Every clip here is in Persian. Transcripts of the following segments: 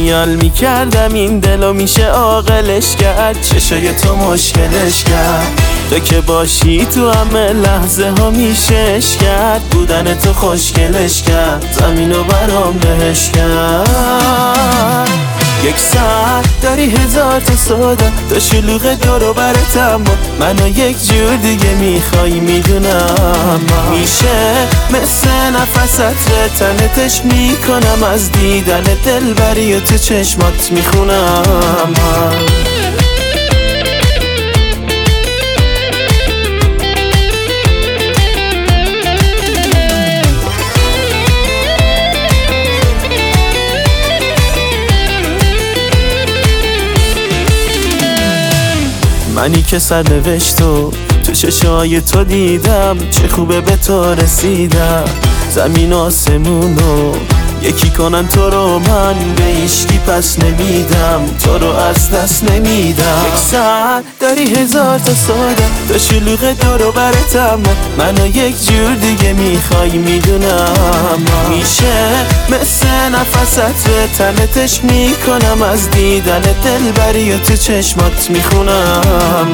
خیال میکردم این دلو میشه عاقلش کرد، چشای تو مشکلش کرد، تو که باشی تو همه لحظه ها میشهش کرد، بودن تو خوشگلش کرد، زمینو برام بهش کرد. یک ساعت داری هزار تا سودا، تو شلوغ دورو برت، اما منو یک جور دیگه میخوای میدونم. میشه مثل نفست تنتش میکنم، از دیدن دلبری و تو چشمات میخونم. منی که سرنوشت تو چشای تو دیدم، چه خوبه به تو رسیدم، زمین و آسمونو یکی کنن تو رو، من به هیچکی پس نمیدم، تو رو از دست نمیدم. یک ساعت داری هزار تا سودا، تو شلوغ دورو برت، اما منو یک جور دیگه میخوای میدونم. میشه مثل نفست تنتش میکنم، از دیدن دلبری و تو چشمات میخونم.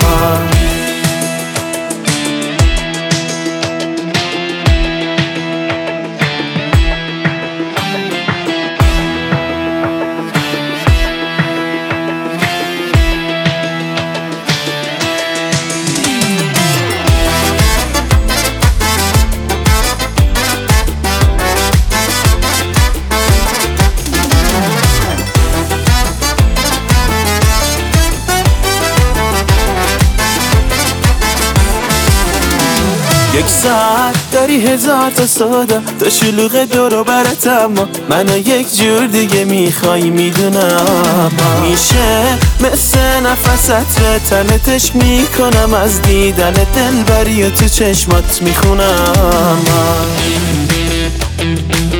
یک ساعت داری هزار تا سودا، تو شلوغ دورو برت، اما منو یک جور دیگه میخوای میدونم. میشه مثل نفست تنتش میکنم، از دیدن دلبری و تو چشمات میخونم.